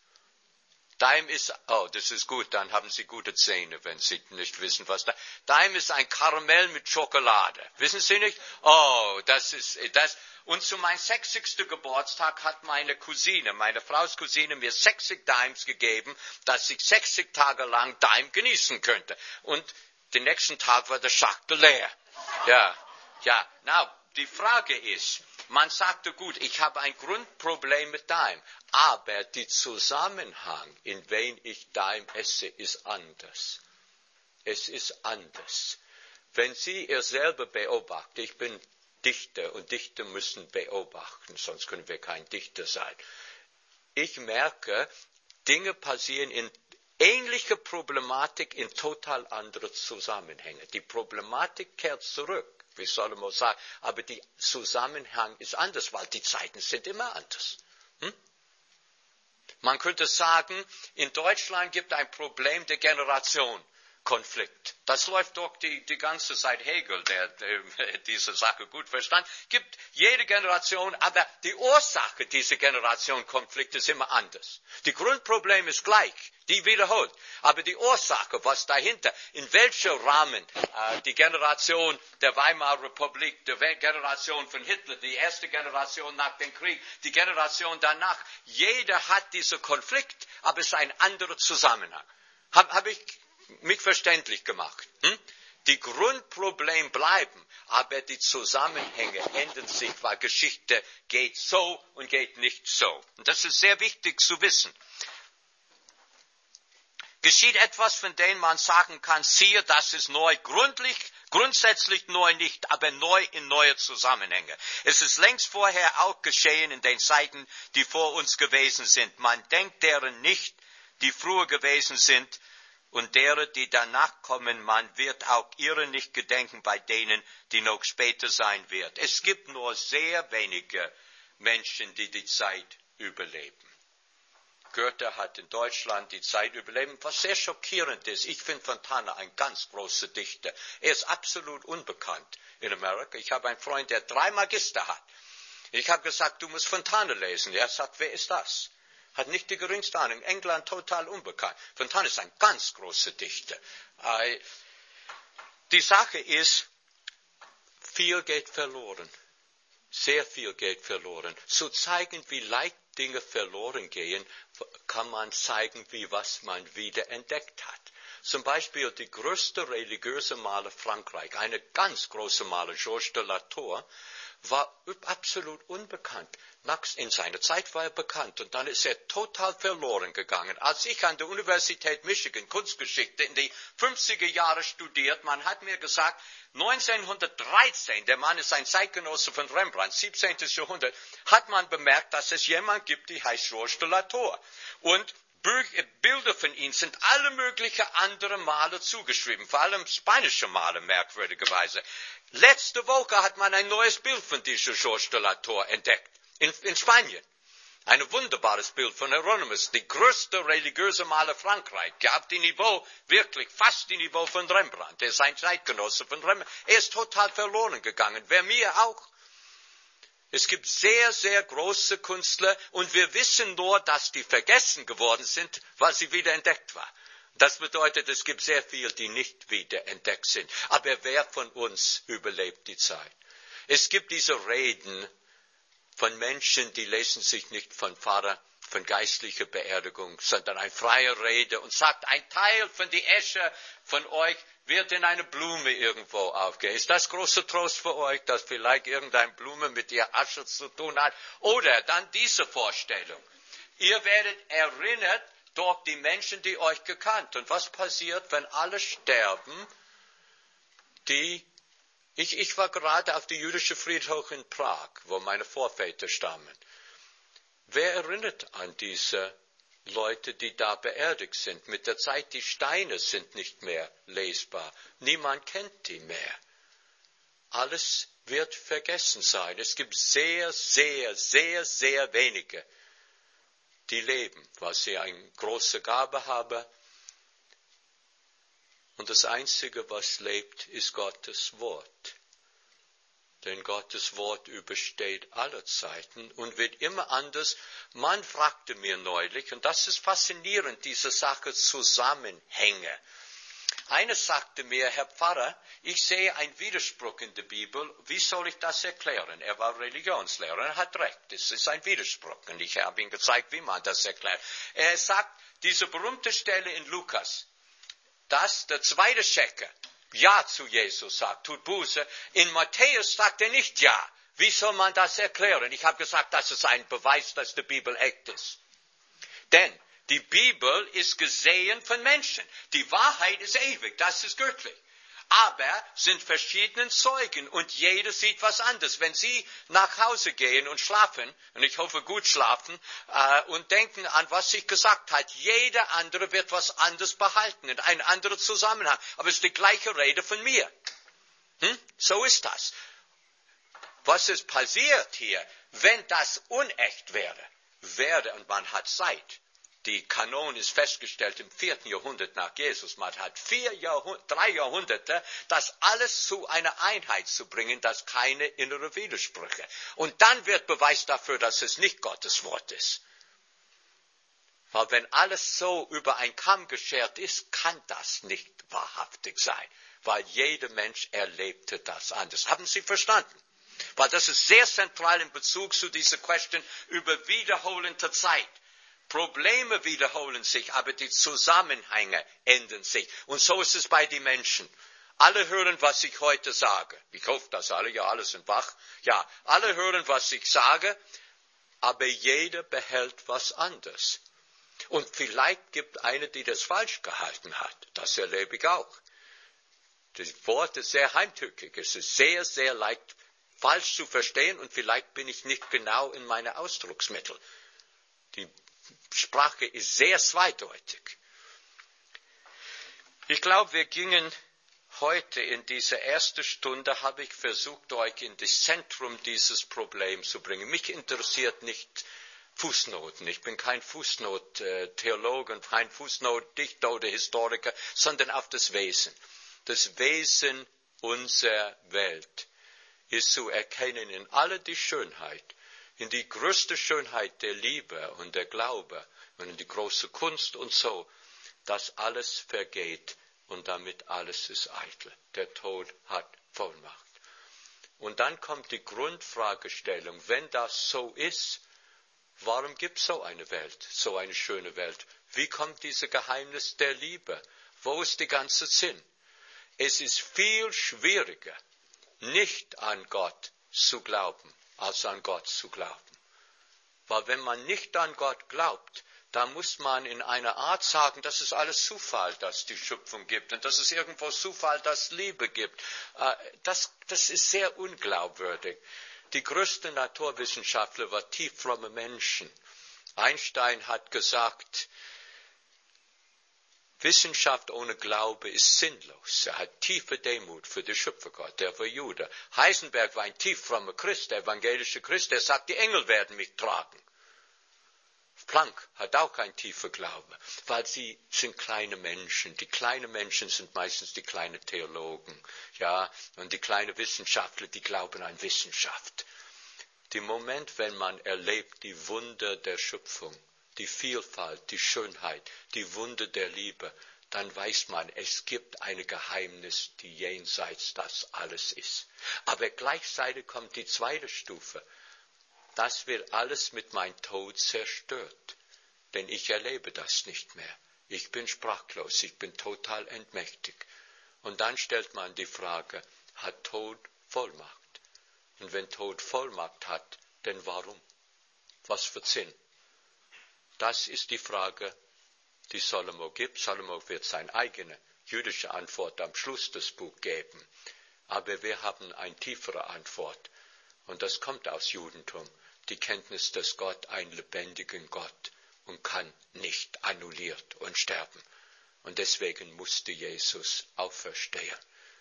Daim ist, oh, das ist gut, dann haben Sie gute Zähne, wenn Sie nicht wissen, was Daim ist. Daim ist ein Karamell mit Schokolade. Wissen Sie nicht? Oh, das ist, das. Und zu meinem sechzigsten Geburtstag hat meine Cousine, meine Frau's Cousine, mir sechzig Daims gegeben, dass ich sechzig Tage lang Daim genießen könnte. Und den nächsten Tag war der Schachtel leer. Ja, ja. Now, die Frage ist, man sagte, gut, ich habe ein Grundproblem mit Daim, aber der Zusammenhang, in wen ich Daim esse, ist anders. Es ist anders. Wenn Sie ihr selber beobachten, ich bin Dichter und Dichter müssen beobachten, sonst können wir kein Dichter sein. Ich merke, Dinge passieren in ähnliche Problematik in total andere Zusammenhänge. Die Problematik kehrt zurück, wie Salomo sagt, aber der Zusammenhang ist anders, weil die Zeiten sind immer anders. Hm? Man könnte sagen, in Deutschland gibt es ein Problem der Generation. Konflikt. Das läuft doch die, die ganze Zeit Hegel, der, der diese Sache gut verstand. Gibt jede Generation, aber die Ursache dieser Generation Konflikt ist immer anders. Die Grundproblem ist gleich, die wiederholt. Aber die Ursache, was dahinter, in welchem Rahmen äh, die Generation der Weimarer Republik, die Generation von Hitler, die erste Generation nach dem Krieg, die Generation danach, jeder hat diesen Konflikt, aber es ist ein anderer Zusammenhang. Habe hab ich mich verständlich gemacht. Hm? Die Grundprobleme bleiben, aber die Zusammenhänge ändern sich, weil Geschichte geht so und geht nicht so. Und das ist sehr wichtig zu wissen. Geschieht etwas, von dem man sagen kann, siehe, das ist neu, gründlich, grundsätzlich neu nicht, aber neu in neue Zusammenhänge. Es ist längst vorher auch geschehen in den Zeiten, die vor uns gewesen sind. Man denkt deren nicht, die früher gewesen sind, und derer, die danach kommen, man wird auch ihrer nicht gedenken bei denen, die noch später sein wird. Es gibt nur sehr wenige Menschen, die die Zeit überleben. Goethe hat in Deutschland die Zeit überlebt, was sehr schockierend ist. Ich finde Fontana ein ganz großer Dichter. Er ist absolut unbekannt in Amerika. Ich habe einen Freund, der drei Magister hat. Ich habe gesagt, du musst Fontana lesen. Er sagt, wer ist das? Hat nicht die geringste Ahnung. England total unbekannt. Fontana ist ein ganz großer Dichter. Die Sache ist, viel geht verloren. Sehr viel geht verloren. Zu zeigen, wie leicht Dinge verloren gehen, kann man zeigen, wie was man wieder entdeckt hat. Zum Beispiel die größte religiöse Maler Frankreich, eine ganz große Maler, Georges de la Tour, war absolut unbekannt. In seiner Zeit war er bekannt und dann ist er total verloren gegangen. Als ich an der Universität Michigan Kunstgeschichte in die fünfziger Jahre studiert, man hat mir gesagt, neunzehnhundertdreizehn, der Mann ist ein Zeitgenosse von Rembrandt, siebzehnten. Jahrhundert, hat man bemerkt, dass es jemand gibt, die heißt Georges de la Tour. Und Bilder von ihm sind alle möglichen anderen Maler zugeschrieben, vor allem spanische Maler, merkwürdigerweise. Letzte Woche hat man ein neues Bild von dieser Georges de la Tour entdeckt, in, in Spanien. Ein wunderbares Bild von Hieronymus, die größte religiöse Maler Frankreich, gehabt die Niveau, wirklich fast die Niveau von Rembrandt. Er ist ein Zeitgenosse von Rembrandt. Er ist total verloren gegangen, wer mir auch. Es gibt sehr, sehr große Künstler und wir wissen nur, dass die vergessen geworden sind, weil sie wieder entdeckt waren. Das bedeutet, es gibt sehr viele, die nicht wiederentdeckt sind. Aber wer von uns überlebt die Zeit? Es gibt diese Reden von Menschen, die lesen sich nicht von Pfarrer, von geistlicher Beerdigung, sondern eine freie Rede und sagt, ein Teil von die Asche von euch wird in eine Blume irgendwo aufgehen. Ist das großer Trost für euch, dass vielleicht irgendeine Blume mit ihr Asche zu tun hat? Oder dann diese Vorstellung. Ihr werdet erinnert durch die Menschen, die euch gekannt. Und was passiert, wenn alle sterben, die Ich, ich war gerade auf die jüdische Friedhof in Prag, wo meine Vorväter stammen. Wer erinnert an diese Leute, die da beerdigt sind? Mit der Zeit, die Steine sind nicht mehr lesbar. Niemand kennt die mehr. Alles wird vergessen sein. Es gibt sehr, sehr, sehr, sehr wenige, die leben, weil sie eine große Gabe haben. Und das Einzige, was lebt, ist Gottes Wort. Denn Gottes Wort übersteht alle Zeiten und wird immer anders. Man fragte mir neulich, und das ist faszinierend, diese Sache Zusammenhänge. Einer sagte mir, Herr Pfarrer, ich sehe einen Widerspruch in der Bibel. Wie soll ich das erklären? Er war Religionslehrer, er hat recht. Es ist ein Widerspruch. Und ich habe ihm gezeigt, wie man das erklärt. Er sagt, diese berühmte Stelle in Lukas, dass der zweite Schecker Ja zu Jesus sagt, tut Buße. In Matthäus sagt er nicht Ja. Wie soll man das erklären? Ich habe gesagt, das ist ein Beweis, dass die Bibel echt ist. Denn die Bibel ist gesehen von Menschen. Die Wahrheit ist ewig, das ist göttlich. Aber sind verschiedene Zeugen und jeder sieht was anderes. Wenn Sie nach Hause gehen und schlafen, und ich hoffe gut schlafen, äh, und denken an, was ich gesagt habe, jeder andere wird was anderes behalten, in einem anderen Zusammenhang. Aber es ist die gleiche Rede von mir. Hm? So ist das. Was ist passiert hier, wenn das unecht wäre, wäre, und man hat Zeit. Die Kanon ist festgestellt im vierten Jahrhundert nach Jesus. Man hat vier Jahrhunderte, drei Jahrhunderte, das alles zu einer Einheit zu bringen, dass keine innere Widersprüche. Und dann wird Beweis dafür, dass es nicht Gottes Wort ist. Weil wenn alles so über einen Kamm geschert ist, kann das nicht wahrhaftig sein. Weil jeder Mensch erlebte das anders. Haben Sie verstanden? Weil das ist sehr zentral in Bezug zu dieser Question über wiederholende Zeit. Probleme wiederholen sich, aber die Zusammenhänge ändern sich. Und so ist es bei den Menschen. Alle hören, was ich heute sage. Ich hoffe, dass alle, ja, alle sind wach. Ja, alle hören, was ich sage, aber jeder behält was anderes. Und vielleicht gibt eine, die das falsch gehalten hat. Das erlebe ich auch. Das Wort ist sehr heimtückig. Es ist sehr, sehr leicht, falsch zu verstehen und vielleicht bin ich nicht genau in meine Ausdrucksmittel. Die Sprache ist sehr zweideutig. Ich glaube, wir gingen heute in diese erste Stunde, habe ich versucht, euch in das Zentrum dieses Problems zu bringen. Mich interessiert nicht Fußnoten. Ich bin kein Fußnot-Theologe und kein Fußnot-Dichter oder Historiker, sondern auf das Wesen. Das Wesen unserer Welt ist zu erkennen in aller die Schönheit, in die größte Schönheit der Liebe und der Glaube und in die große Kunst und so, dass alles vergeht und damit alles ist eitel. Der Tod hat Vollmacht. Und dann kommt die Grundfragestellung, wenn das so ist, warum gibt es so eine Welt, so eine schöne Welt? Wie kommt dieses Geheimnis der Liebe? Wo ist der ganze Sinn? Es ist viel schwieriger, nicht an Gott zu glauben, als an Gott zu glauben. Weil wenn man nicht an Gott glaubt, dann muss man in einer Art sagen, das ist alles Zufall, dass die Schöpfung gibt und das ist irgendwo Zufall, dass Liebe gibt. Das, das ist sehr unglaubwürdig. Die größte Naturwissenschaftler war tieffromme Menschen. Einstein hat gesagt, Wissenschaft ohne Glaube ist sinnlos. Er hat tiefe Demut für den Schöpfergott, der war Jude. Heisenberg war ein tieffrommer Christ, der evangelische Christ, der sagt, die Engel werden mich tragen. Planck hat auch einen tiefen Glaube, weil sie sind kleine Menschen. Die kleinen Menschen sind meistens die kleinen Theologen, ja, und die kleinen Wissenschaftler, die glauben an Wissenschaft. Der Moment, wenn man erlebt die Wunder der Schöpfung, die Vielfalt, die Schönheit, die Wunder der Liebe, dann weiß man, es gibt ein Geheimnis, die jenseits das alles ist. Aber gleichzeitig kommt die zweite Stufe. Das wird alles mit meinem Tod zerstört. Denn ich erlebe das nicht mehr. Ich bin sprachlos, ich bin total entmächtigt. Und dann stellt man die Frage, hat Tod Vollmacht? Und wenn Tod Vollmacht hat, denn warum? Was für Sinn? Das ist die Frage, die Salomo gibt. Salomo wird seine eigene jüdische Antwort am Schluss des Buches geben. Aber wir haben eine tiefere Antwort. Und das kommt aus Judentum. Die Kenntnis, dass Gott ein lebendiger Gott und kann nicht annulliert und sterben. Und deswegen musste Jesus auferstehen,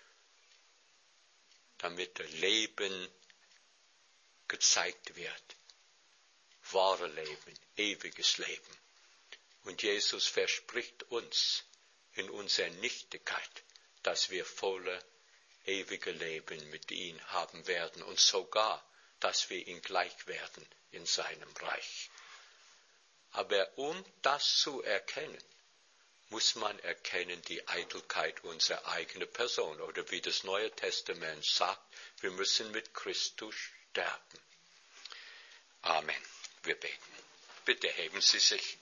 damit das Leben gezeigt wird. Wahre Leben, ewiges Leben. Und Jesus verspricht uns in unserer Nichtigkeit, dass wir volle, ewige Leben mit ihm haben werden und sogar, dass wir ihm gleich werden in seinem Reich. Aber um das zu erkennen, muss man erkennen die Eitelkeit unserer eigenen Person. Oder wie das Neue Testament sagt, wir müssen mit Christus sterben. Amen. Wir beten. Bitte heben Sie sich.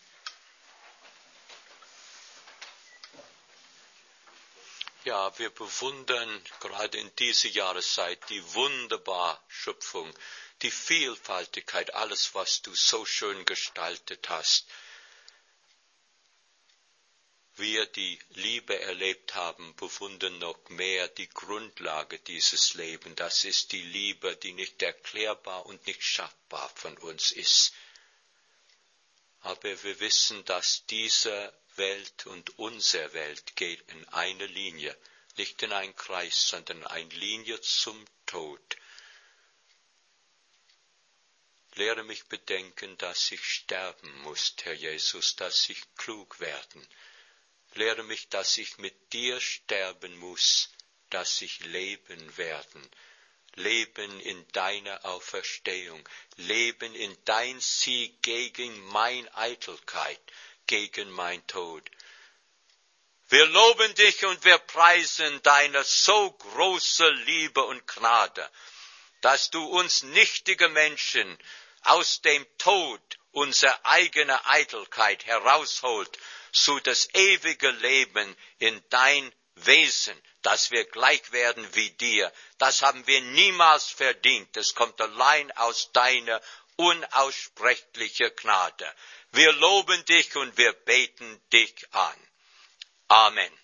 Ja, wir bewundern gerade in dieser Jahreszeit die wunderbare Schöpfung, die Vielfaltigkeit, alles, was du so schön gestaltet hast. Wir, die Liebe erlebt haben, bewundern noch mehr die Grundlage dieses Lebens. Das ist die Liebe, die nicht erklärbar und nicht schaffbar von uns ist. Aber wir wissen, dass diese Welt und unsere Welt geht in eine Linie, nicht in einen Kreis, sondern eine Linie zum Tod. Lehre mich bedenken, dass ich sterben muss, Herr Jesus, dass ich klug werden. Lehre mich, dass ich mit dir sterben muss, dass ich leben werden. Leben in deiner Auferstehung. Leben in dein Sieg gegen meine Eitelkeit, gegen mein Tod. Wir loben dich und wir preisen deine so große Liebe und Gnade, dass du uns nichtige Menschen aus dem Tod unsere eigene Eitelkeit herausholt, zu das ewige Leben in dein Wesen, dass wir gleich werden wie dir. Das haben wir niemals verdient. Das kommt allein aus deiner unaussprechlichen Gnade. Wir loben dich und wir beten dich an. Amen.